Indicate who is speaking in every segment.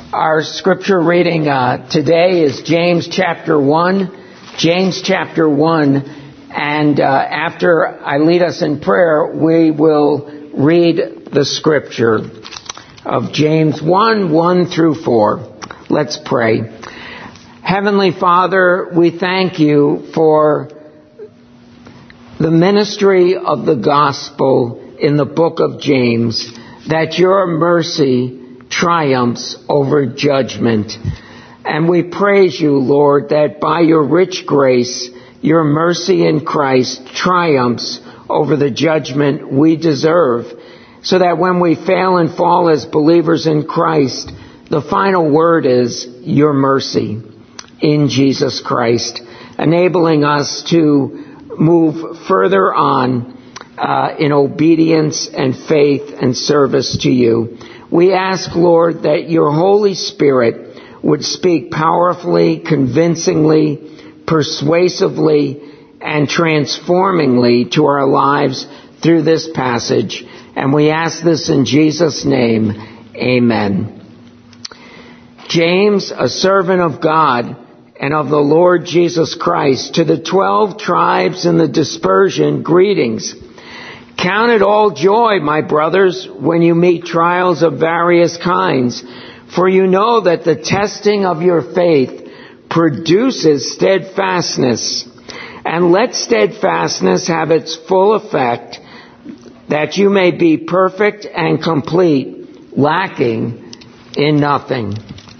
Speaker 1: Our scripture reading today is James chapter 1. James chapter 1. And after I lead us in prayer, we will read the scripture of James 1 through 4. Let's pray. Heavenly Father, we thank you for the ministry of the gospel in the book of James, that your mercy triumphs over judgment. And we praise you, Lord, that by your rich grace, your mercy in Christ triumphs over the judgment we deserve, so that when we fail and fall as believers in Christ, the final word is your mercy in Jesus Christ, enabling us to move further on in obedience and faith and service to you. We ask, Lord, that your Holy Spirit would speak powerfully, convincingly, persuasively, and transformingly to our lives through this passage. And we ask this in Jesus' name. Amen. James, a servant of God and of the Lord Jesus Christ, to the 12 tribes in the dispersion, greetings. Count it all joy, my brothers, when you meet trials of various kinds, for you know that the testing of your faith produces steadfastness. And let steadfastness have its full effect, that you may be perfect and complete, lacking in nothing.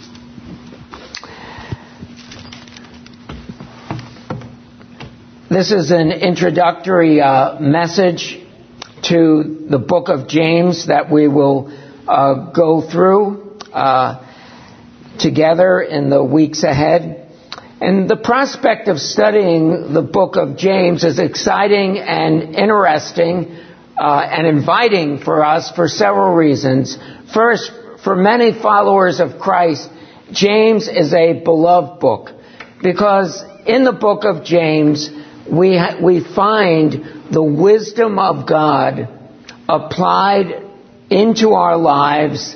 Speaker 1: This is an introductory message to the book of James that we will go through together in the weeks ahead. And the prospect of studying the book of James is exciting and interesting and inviting for us for several reasons. First, for many followers of Christ, James is a beloved book, because in the book of James we find the wisdom of God applied into our lives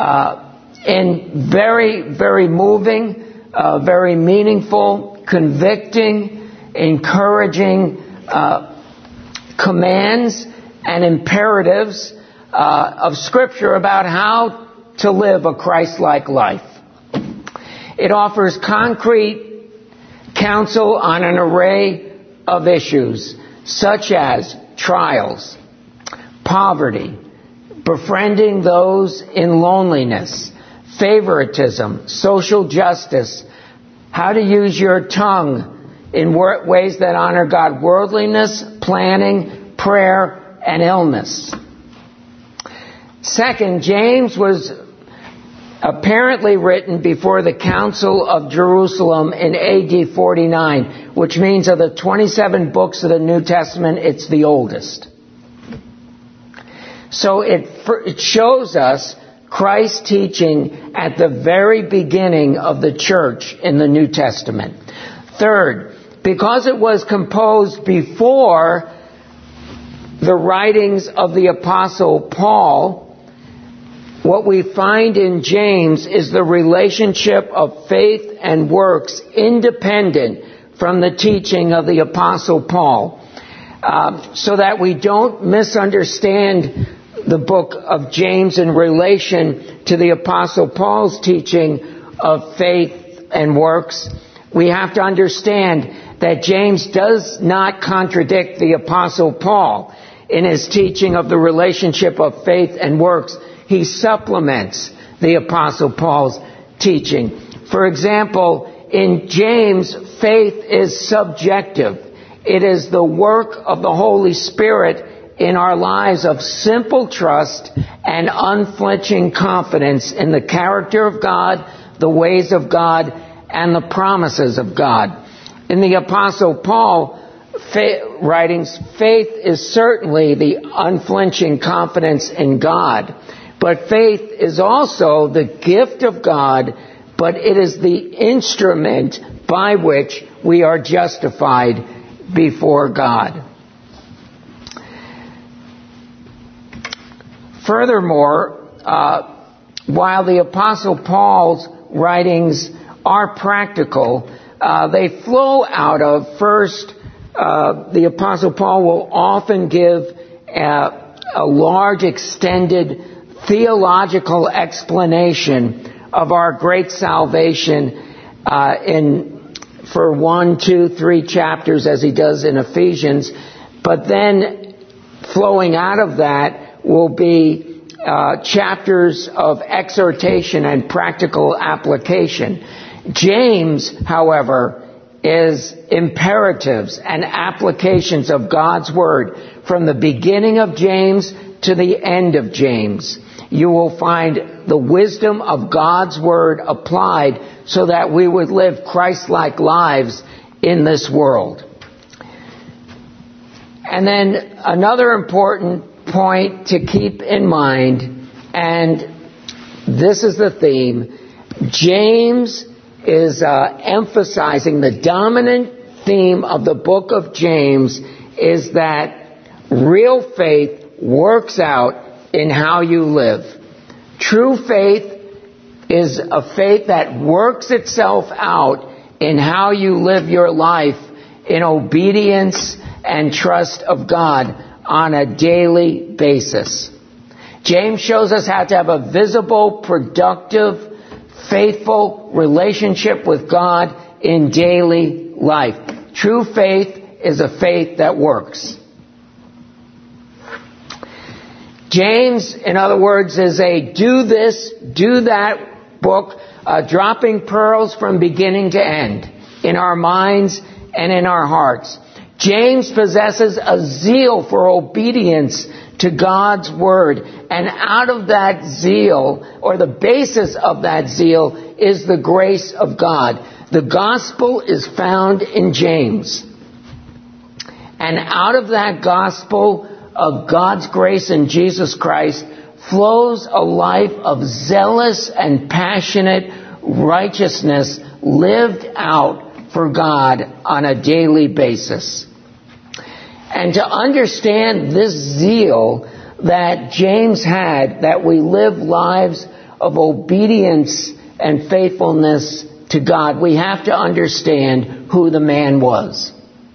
Speaker 1: in very, very moving, very meaningful, convicting, encouraging commands and imperatives of Scripture about how to live a Christ-like life. It offers concrete counsel on an array of issues, such as trials, poverty, befriending those in loneliness, favoritism, social justice, how to use your tongue in ways that honor God, worldliness, planning, prayer, and illness. Second, James was apparently written before the Council of Jerusalem in AD 49, which means of the 27 books of the New Testament, it's the oldest. So it shows us Christ's teaching at the very beginning of the church in the New Testament. Third, because it was composed before the writings of the Apostle Paul, what we find in James is the relationship of faith and works independent from the teaching of the Apostle Paul, so that we don't misunderstand the book of James in relation to the Apostle Paul's teaching of faith and works. We have to understand that James does not contradict the Apostle Paul in his teaching of the relationship of faith and works. He supplements the Apostle Paul's teaching. For example, in James, faith is subjective. It is the work of the Holy Spirit in our lives of simple trust and unflinching confidence in the character of God, the ways of God, and the promises of God. In the Apostle Paul writings, faith is certainly the unflinching confidence in God. But faith is also the gift of God, but it is the instrument by which we are justified before God. Furthermore, while the Apostle Paul's writings are practical, they flow out of, first, the Apostle Paul will often give a large, extended theological explanation of our great salvation for 1, 2, 3 chapters, as he does in Ephesians. But then flowing out of that will be chapters of exhortation and practical application. James, however, is imperatives and applications of God's Word from the beginning of James to the end of James. You will find the wisdom of God's Word applied so that we would live Christ-like lives in this world. And then another important point to keep in mind, and this is the theme, James is emphasizing, the dominant theme of the book of James is that real faith works out in how you live. True faith is a faith that works itself out in how you live your life in obedience and trust of God on a daily basis. James shows us how to have a visible, productive, faithful relationship with God in daily life. True faith is a faith that works. James, in other words, is a do this, do that book, dropping pearls from beginning to end in our minds and in our hearts. James possesses a zeal for obedience to God's Word, and out of that zeal, or the basis of that zeal, is the grace of God. The gospel is found in James. And out of that gospel of God's grace in Jesus Christ flows a life of zealous and passionate righteousness lived out for God on a daily basis. And to understand this zeal that James had, that we live lives of obedience and faithfulness to God, we have to understand who the man was.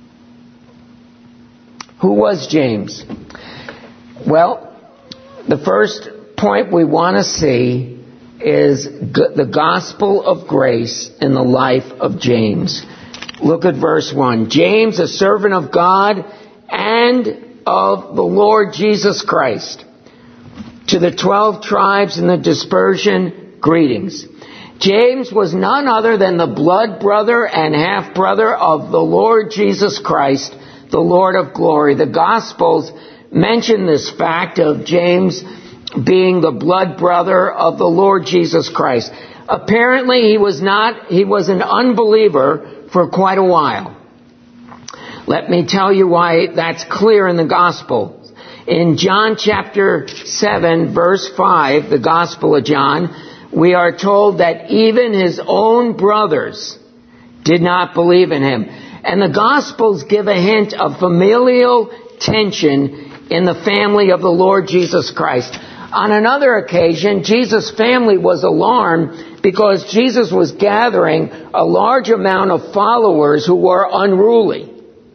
Speaker 1: Who was James? Well, the first point we want to see is the gospel of grace in the life of James. Look at verse 1. James, a servant of God and of the Lord Jesus Christ, to the 12 tribes in the dispersion, greetings. James was none other than the blood brother and half brother of the Lord Jesus Christ, the Lord of glory. The Gospels mention this fact of James being the blood brother of the Lord Jesus Christ. Apparently he was an unbeliever for quite a while. Let me tell you why that's clear in the Gospel. In John chapter 7, verse 5, the Gospel of John, we are told that even his own brothers did not believe in him. And the Gospels give a hint of familial tension in the family of the Lord Jesus Christ. On another occasion, Jesus' family was alarmed because Jesus was gathering a large amount of followers who were unruly.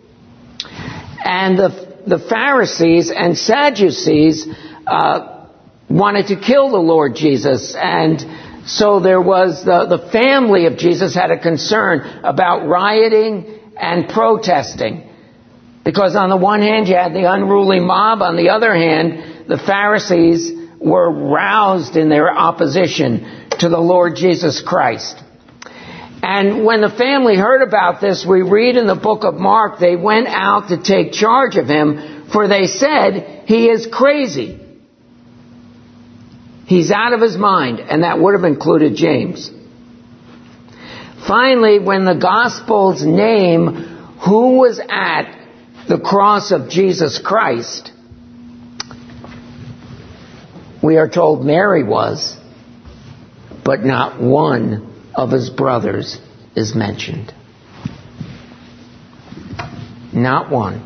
Speaker 1: And the Pharisees and Sadducees wanted to kill the Lord Jesus. And so there was the family of Jesus had a concern about rioting and protesting. Because on the one hand, you had the unruly mob. On the other hand, the Pharisees were roused in their opposition to the Lord Jesus Christ. And when the family heard about this, we read in the book of Mark, they went out to take charge of him, for they said, he is crazy. He's out of his mind. And that would have included James. Finally, when the Gospels name who was at the cross of Jesus Christ, we are told Mary was, but not one of his brothers is mentioned. Not one.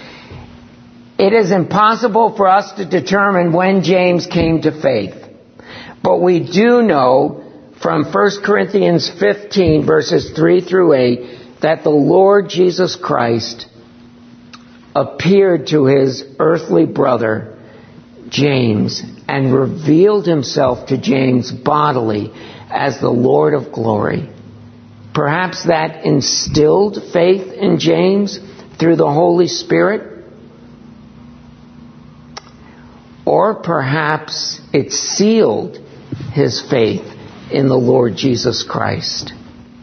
Speaker 1: It is impossible for us to determine when James came to faith. But we do know from 1 Corinthians 15, verses 3 through 8, that the Lord Jesus Christ appeared to his earthly brother, James, and revealed himself to James bodily as the Lord of glory. Perhaps that instilled faith in James through the Holy Spirit. Or perhaps it sealed his faith in the Lord Jesus Christ.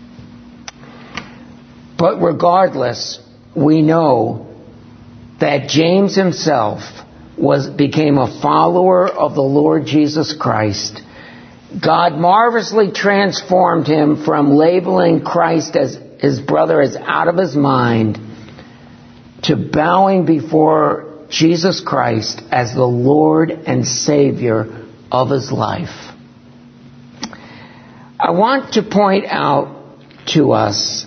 Speaker 1: But regardless, we know that James himself became a follower of the Lord Jesus Christ. God marvelously transformed him from labeling Christ as his brother as out of his mind to bowing before Jesus Christ as the Lord and Savior of his life. I want to point out to us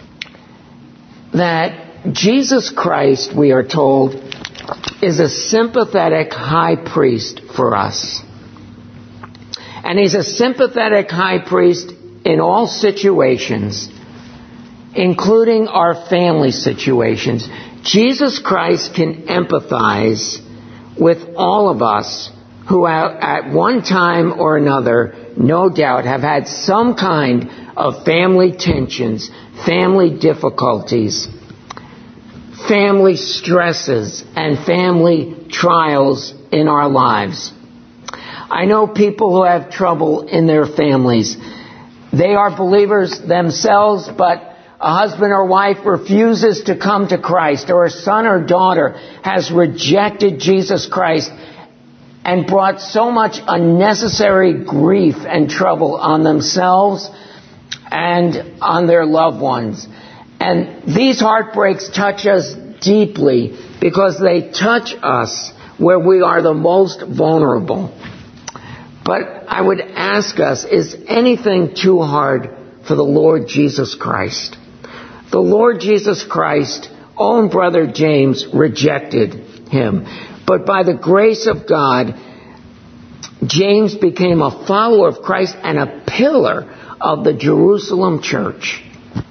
Speaker 1: that Jesus Christ, we are told, is a sympathetic high priest for us. And he's a sympathetic high priest in all situations, including our family situations. Jesus Christ can empathize with all of us who at one time or another, no doubt, have had some kind of family tensions, family difficulties, family stresses, and family trials in our lives. I know people who have trouble in their families. They are believers themselves, but a husband or wife refuses to come to Christ, or a son or daughter has rejected Jesus Christ and brought so much unnecessary grief and trouble on themselves and on their loved ones. And these heartbreaks touch us deeply because they touch us where we are the most vulnerable. But I would ask us, is anything too hard for the Lord Jesus Christ? The Lord Jesus Christ's own brother James rejected him. But by the grace of God, James became a follower of Christ and a pillar of the Jerusalem church.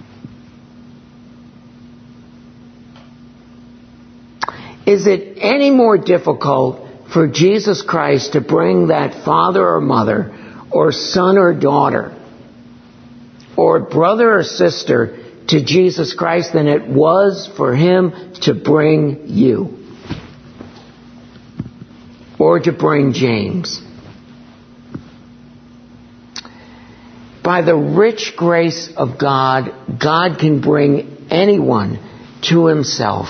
Speaker 1: Is it any more difficult for Jesus Christ to bring that father or mother or son or daughter or brother or sister to Jesus Christ than it was for him to bring you or to bring James? By the rich grace of God, God can bring anyone to himself.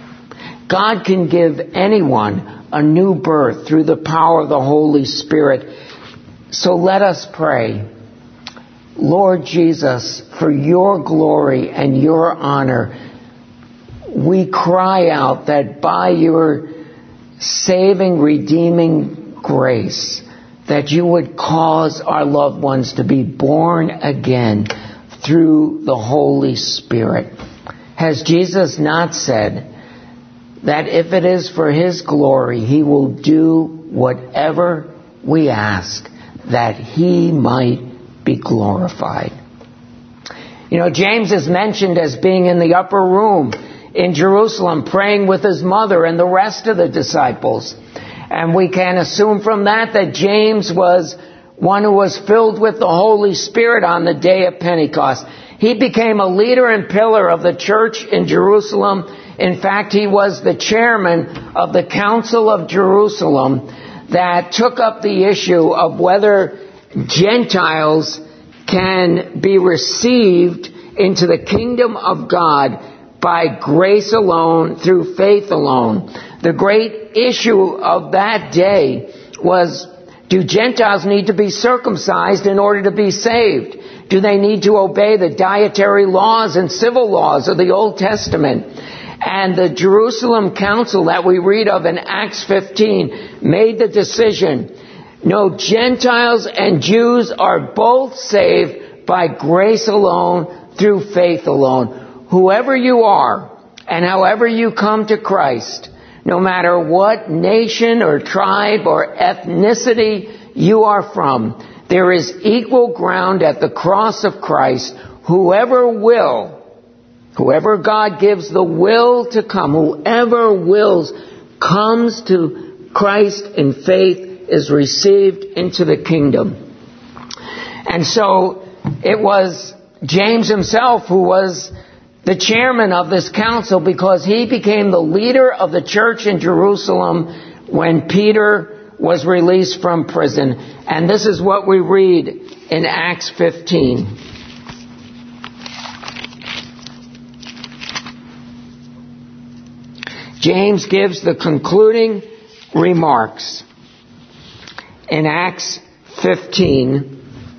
Speaker 1: God can give anyone a new birth through the power of the Holy Spirit. So let us pray. Lord Jesus, for your glory and your honor, we cry out that by your saving, redeeming grace, that you would cause our loved ones to be born again through the Holy Spirit. Has Jesus not said that if it is for his glory, he will do whatever we ask, that he might be glorified? You know, James is mentioned as being in the upper room in Jerusalem, praying with his mother and the rest of the disciples. And we can assume from that James was one who was filled with the Holy Spirit on the day of Pentecost. He became a leader and pillar of the church in Jerusalem. In fact, he was the chairman of the Council of Jerusalem that took up the issue of whether Gentiles can be received into the kingdom of God by grace alone, through faith alone. The great issue of that day was, do Gentiles need to be circumcised in order to be saved? Do they need to obey the dietary laws and civil laws of the Old Testament? And the Jerusalem Council that we read of in Acts 15 made the decision, no, Gentiles and Jews are both saved by grace alone, through faith alone. Whoever you are and however you come to Christ, no matter what nation or tribe or ethnicity you are from. There is equal ground at the cross of Christ. Whoever God gives the will to come, whoever wills comes to Christ in faith is received into the kingdom. And so it was James himself who was the chairman of this council, because he became the leader of the church in Jerusalem when Peter was released from prison. And this is what we read in Acts 15. James gives the concluding remarks in Acts 15,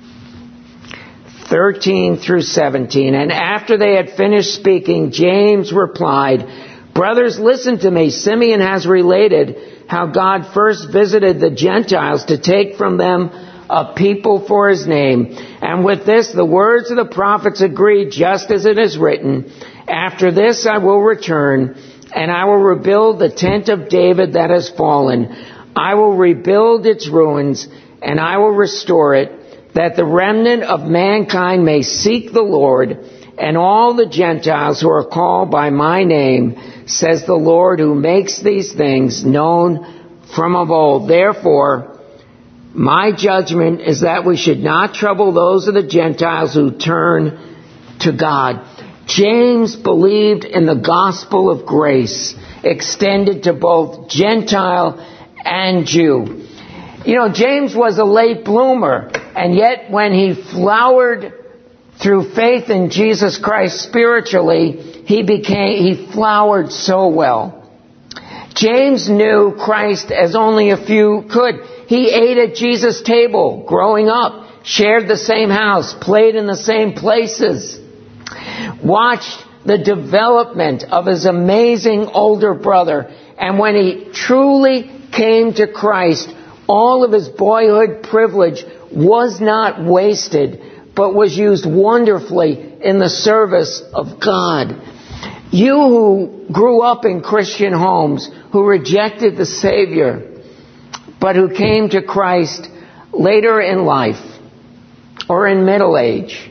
Speaker 1: 13 through 17. And after they had finished speaking, James replied, "Brothers, listen to me. Simeon has related how God first visited the Gentiles to take from them a people for his name. And with this, the words of the prophets agree, just as it is written, 'After this I will return, and I will rebuild the tent of David that has fallen. I will rebuild its ruins, and I will restore it, that the remnant of mankind may seek the Lord, and all the Gentiles who are called by my name, says the Lord, who makes these things known from of old. Therefore, my judgment is that we should not trouble those of the Gentiles who turn to God." James believed in the gospel of grace extended to both Gentile and Jew. You know, James was a late bloomer, and yet when he flowered through faith in Jesus Christ spiritually, he flowered so well. James knew Christ as only a few could. He ate at Jesus' table growing up, shared the same house, played in the same places, watched the development of his amazing older brother. And when he truly came to Christ, all of his boyhood privilege was not wasted, but was used wonderfully in the service of God. You who grew up in Christian homes, who rejected the Savior, but who came to Christ later in life or in middle age,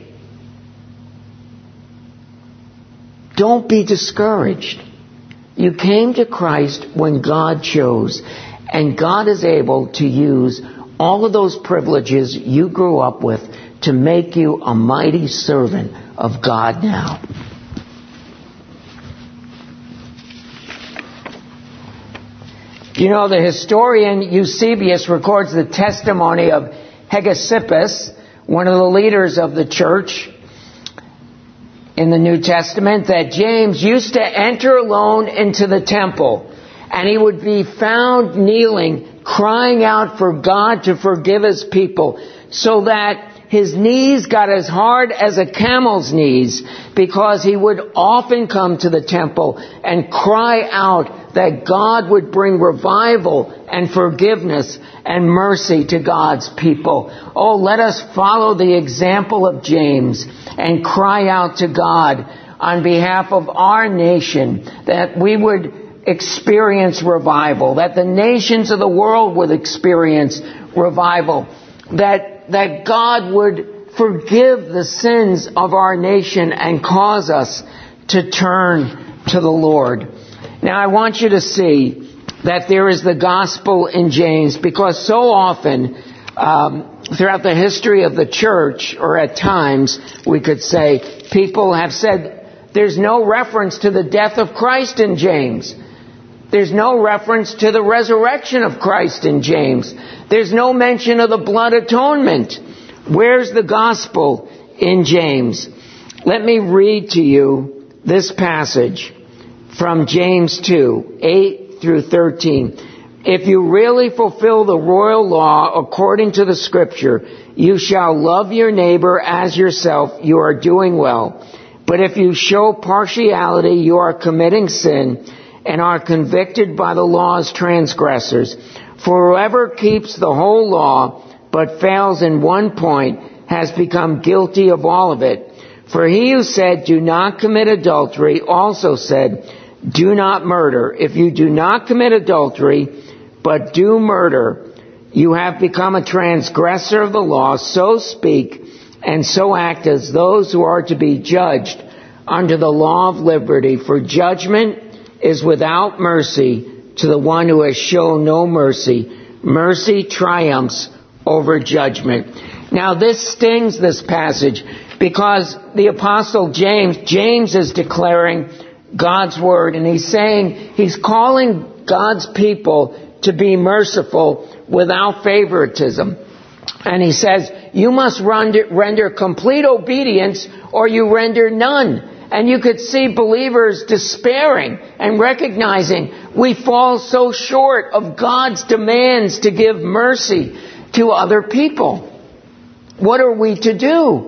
Speaker 1: don't be discouraged. You came to Christ when God chose, and God is able to use all of those privileges you grew up with to make you a mighty servant of God now. You know, the historian Eusebius records the testimony of Hegesippus, one of the leaders of the church in the New Testament, that James used to enter alone into the temple, and he would be found kneeling, crying out for God to forgive his people, so that his knees got as hard as a camel's knees, because he would often come to the temple and cry out that God would bring revival and forgiveness and mercy to God's people. Oh, let us follow the example of James and cry out to God on behalf of our nation, that we would experience revival, that the nations of the world would experience revival, that God would forgive the sins of our nation and cause us to turn to the Lord. Now, I want you to see that there is the gospel in James, because so often throughout the history of the church, or at times we could say, people have said there's no reference to the death of Christ in James. There's no reference to the resurrection of Christ in James. There's no mention of the blood atonement. Where's the gospel in James? Let me read to you this passage from James 2, 8 through 13. If you really fulfill the royal law according to the Scripture, you shall love your neighbor as yourself, you are doing well. But if you show partiality, you are committing sin and are convicted by the law's transgressors. For whoever keeps the whole law but fails in one point has become guilty of all of it. For he who said, do not commit adultery, also said, do not murder. If you do not commit adultery, but do murder, you have become a transgressor of the law, so speak and so act as those who are to be judged under the law of liberty, for judgment is without mercy to the one who has shown no mercy. Mercy triumphs over judgment. Now this stings, this passage, because the Apostle James is declaring God's word, and he's calling God's people to be merciful without favoritism. And he says, you must render complete obedience or you render none. And you could see believers despairing and recognizing we fall so short of God's demands to give mercy to other people. What are we to do?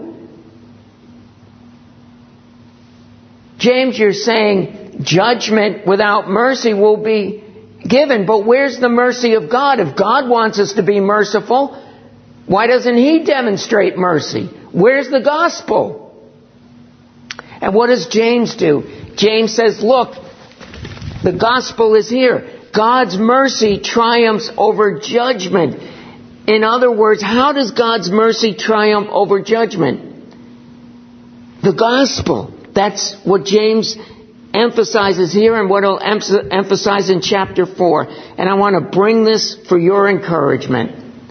Speaker 1: James, you're saying judgment without mercy will be given. But where's the mercy of God? If God wants us to be merciful, why doesn't He demonstrate mercy? Where's the gospel? And what does James do? James says, look, the gospel is here. God's mercy triumphs over judgment. In other words, how does God's mercy triumph over judgment? The gospel. That's what James emphasizes here and what he'll emphasize in chapter 4. And I want to bring this for your encouragement.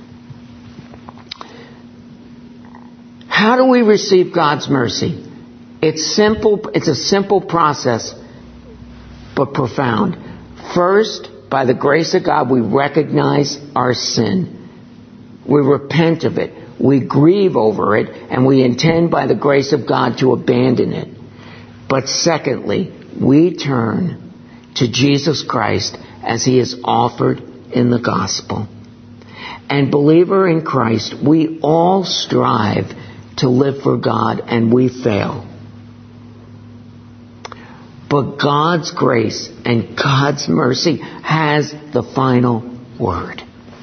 Speaker 1: How do we receive God's mercy? It's simple. It's a simple process, but profound. First, by the grace of God, we recognize our sin. We repent of it. We grieve over it, and we intend by the grace of God to abandon it. But secondly, we turn to Jesus Christ as He is offered in the gospel. And believer in Christ, we all strive to live for God, and we fail. But God's grace and God's mercy has the final word.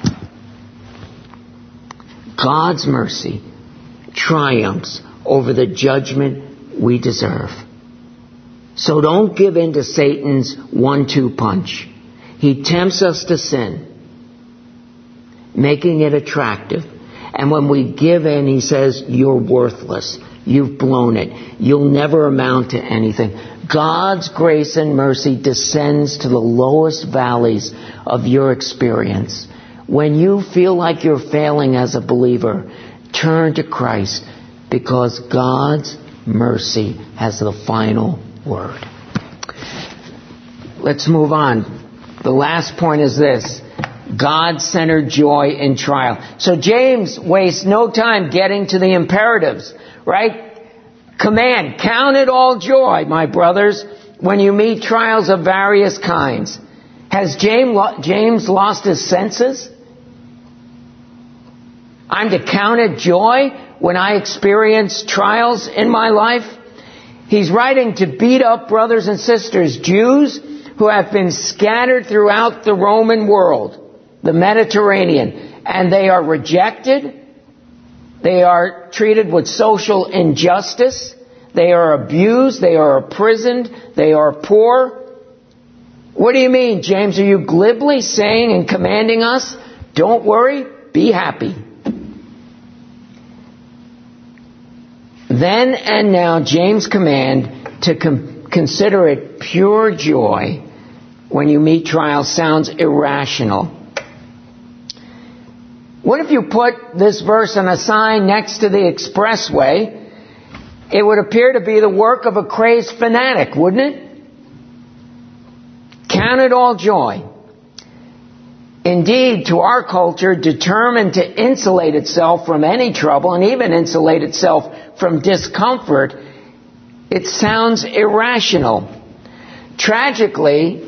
Speaker 1: God's mercy triumphs over the judgment we deserve. So don't give in to Satan's 1-2 punch. He tempts us to sin, making it attractive. And when we give in, he says, you're worthless. You've blown it. You'll never amount to anything. God's grace and mercy descends to the lowest valleys of your experience. When you feel like you're failing as a believer, turn to Christ, because God's mercy has the final word. Let's move on. The last point is this: God-centered joy in trial. So James wastes no time getting to the imperatives, right? Command, count it all joy, my brothers, when you meet trials of various kinds. Has James lost his senses? I'm to count it joy when I experience trials in my life? He's writing to beat up brothers and sisters, Jews who have been scattered throughout the Roman world, the Mediterranean, and they are rejected. They are treated with social injustice. They are abused. They are imprisoned. They are poor. What do you mean, James? Are you glibly saying and commanding us, don't worry, be happy? Then and now, James' command to consider it pure joy when you meet trials sounds irrational. What if you put this verse on a sign next to the expressway? It would appear to be the work of a crazed fanatic, wouldn't it? Count it all joy. Indeed, to our culture, determined to insulate itself from any trouble and even insulate itself from discomfort, it sounds irrational. Tragically,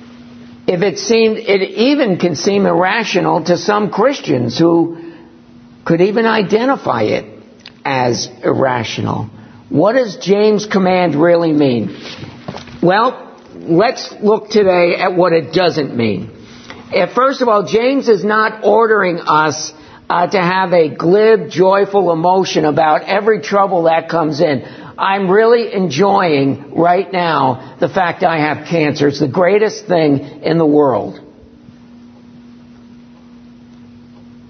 Speaker 1: it even can seem irrational to some Christians who could even identify it as irrational. What does James' command really mean? Well, let's look today at what it doesn't mean. First of all, James is not ordering us to have a glib, joyful emotion about every trouble that comes in. I'm really enjoying right now the fact I have cancer. It's the greatest thing in the world.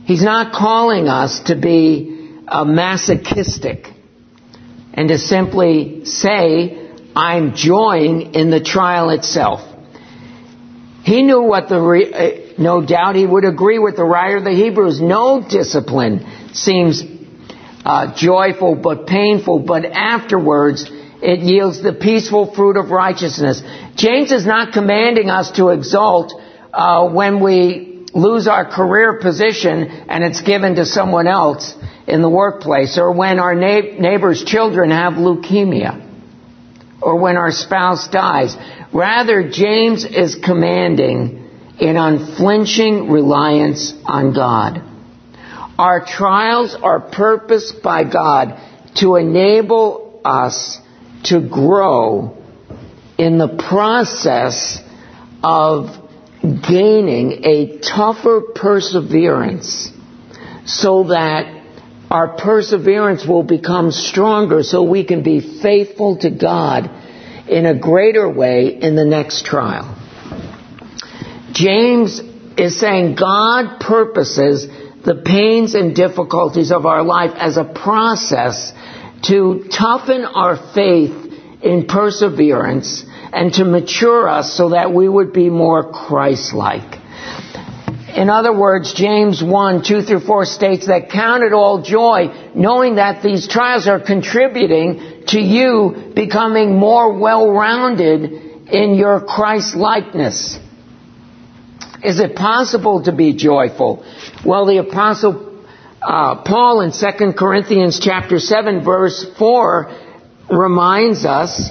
Speaker 1: He's not calling us to be masochistic and to simply say, I'm joying in the trial itself. He knew what no doubt he would agree with the writer of the Hebrews. No discipline seems joyful but painful, but afterwards it yields the peaceful fruit of righteousness. James is not commanding us to exult when we lose our career position and it's given to someone else in the workplace, or when our neighbor's children have leukemia, or when our spouse dies. Rather, James is commanding an unflinching reliance on God. Our trials are purposed by God to enable us to grow in the process of gaining a tougher perseverance, so that our perseverance will become stronger, so we can be faithful to God in a greater way in the next trial. James is saying God purposes the pains and difficulties of our life as a process to toughen our faith in perseverance and to mature us so that we would be more Christ-like. In other words, James 1, 2 through 4 states that count it all joy, knowing that these trials are contributing to you becoming more well-rounded in your Christ-likeness. Is it possible to be joyful? Well, the Apostle Paul in 2 Corinthians chapter 7, verse 4 reminds us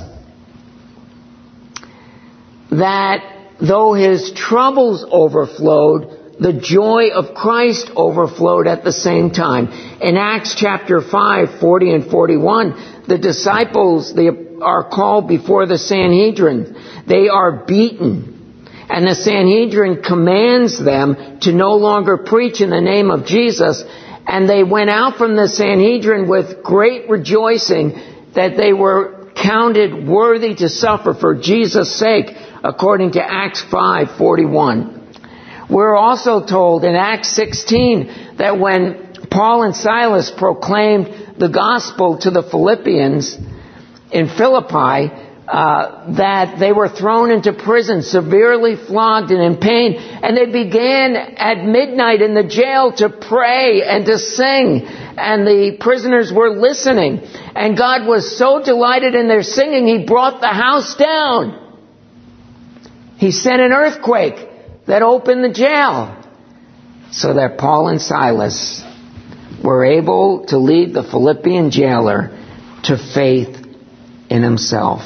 Speaker 1: that though his troubles overflowed, the joy of Christ overflowed at the same time. In Acts chapter 5, 40 and 41, the disciples are called before the Sanhedrin. They are beaten, and the Sanhedrin commands them to no longer preach in the name of Jesus. And they went out from the Sanhedrin with great rejoicing that they were counted worthy to suffer for Jesus' sake, according to Acts 5:41. We're also told in Acts 16 that when Paul and Silas proclaimed the gospel to the Philippians in Philippi, that they were thrown into prison, severely flogged and in pain, and they began at midnight in the jail to pray and to sing, and the prisoners were listening, and God was so delighted in their singing, He brought the house down. He sent an earthquake that opened the jail, so that Paul and Silas were able to lead the Philippian jailer to faith in himself.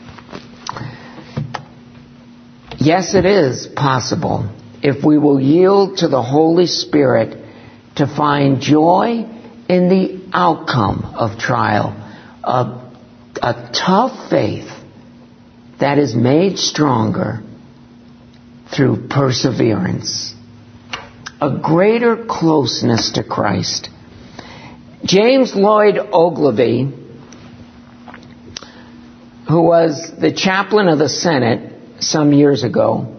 Speaker 1: Yes, it is possible, if we will yield to the Holy Spirit, to find joy in the outcome of trial, a tough faith that is made stronger through perseverance, a greater closeness to Christ. James Lloyd Ogilvie, who was the chaplain of the Senate some years ago,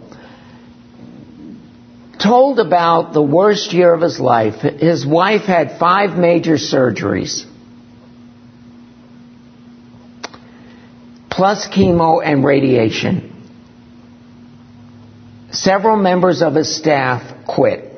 Speaker 1: told about the worst year of his life. His wife had 5 major surgeries, plus chemo and radiation. Several members of his staff quit.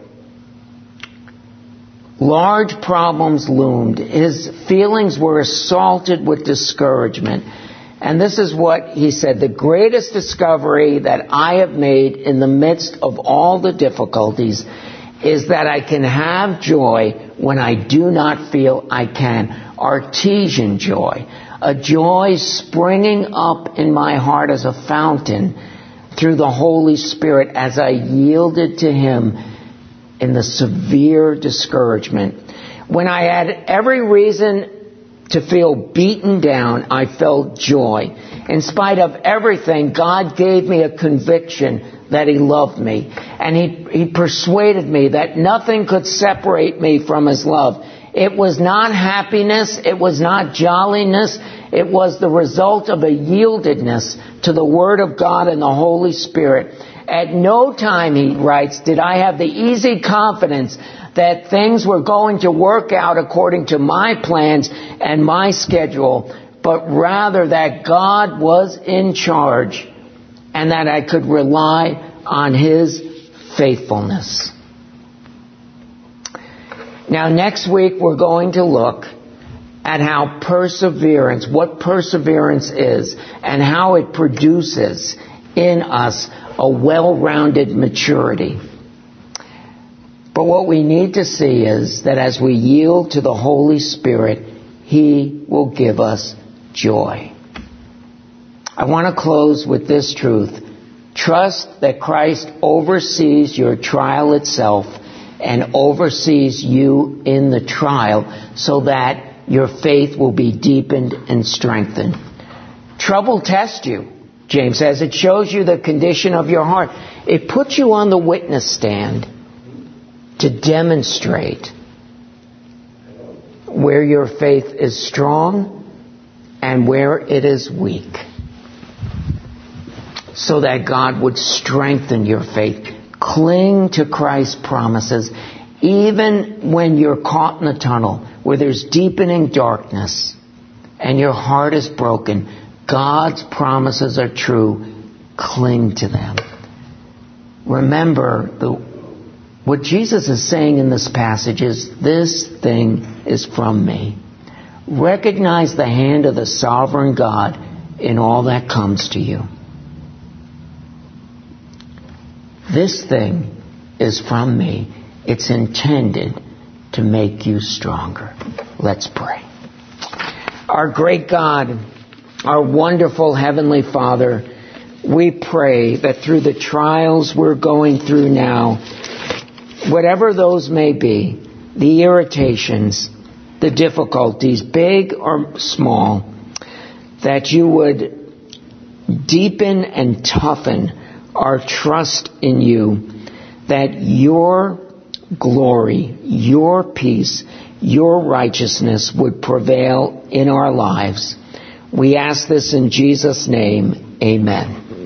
Speaker 1: Large problems loomed. His feelings were assaulted with discouragement. And this is what he said: the greatest discovery that I have made in the midst of all the difficulties is that I can have joy when I do not feel I can. Artesian joy. A joy springing up in my heart as a fountain through the Holy Spirit as I yielded to Him in the severe discouragement. When I had every reason to feel beaten down, I felt joy. In spite of everything, God gave me a conviction that He loved me. And He persuaded me that nothing could separate me from His love. It was not happiness. It was not jolliness. It was the result of a yieldedness to the Word of God and the Holy Spirit. At no time, he writes, did I have the easy confidence that things were going to work out according to my plans and my schedule, but rather that God was in charge and that I could rely on His faithfulness. Now, next week we're going to look at how perseverance, what perseverance is, and how it produces in us a well-rounded maturity. But what we need to see is that as we yield to the Holy Spirit, He will give us joy. I want to close with this truth. Trust that Christ oversees your trial itself and oversees you in the trial so that your faith will be deepened and strengthened. Trouble tests you, James says. It shows you the condition of your heart. It puts you on the witness stand to demonstrate where your faith is strong and where it is weak, so that God would strengthen your faith. Cling to Christ's promises, even when you're caught in a tunnel where there's deepening darkness and your heart is broken. God's promises are true. Cling to them. Remember, what Jesus is saying in this passage is, this thing is from me. Recognize the hand of the sovereign God in all that comes to you. This thing is from me. It's intended to make you stronger. Let's pray. Our great God, our wonderful Heavenly Father, we pray that through the trials we're going through now, whatever those may be, the irritations, the difficulties, big or small, that you would deepen and toughen our trust in you, that your glory, your peace, your righteousness would prevail in our lives. We ask this in Jesus' name. Amen.